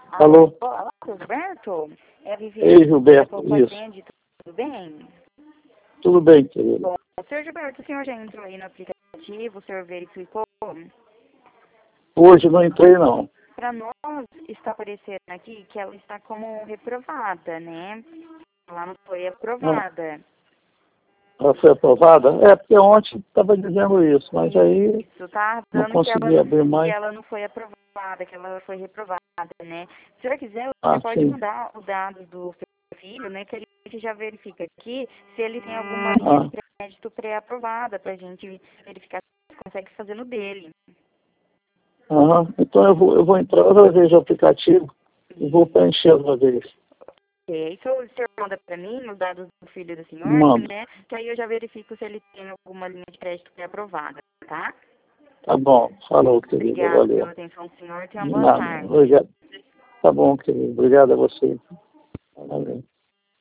Alô? Olá, Gilberto? É a Viviane. Ei, Gilberto, isso. Tudo bem? Tudo bem, querido. Bom, senhor Gilberto, o senhor já entrou aí no aplicativo, o senhor verificou? Hoje não entrei, não. Para nós está aparecendo aqui que ela está como reprovada, né? Ela não foi aprovada. Ela foi aprovada? É, porque ontem estava dizendo isso, mas aí Isso, tá não dando consegui abrir que mais. ela não foi aprovada, que ela foi reprovada, né? Se o senhor quiser, Ah, você pode sim. mandar os dados do seu filho, né? Que a gente já verifica aqui se ele tem alguma linha de crédito pré-aprovada, para a gente verificar se consegue fazer no dele. Então eu vou entrar outra vez no aplicativo e vou preencher outra vez. Ok, isso o senhor manda para mim os dados do filho do senhor, Manda. né? Que aí eu já verifico se ele tem alguma linha de crédito pré-aprovada, tá? Tá bom. Falou, querido. Obrigada Valeu. pela atenção do senhor. Tenha De uma boa nada. tarde. Obrigado. Tá bom, querido. Obrigado a você.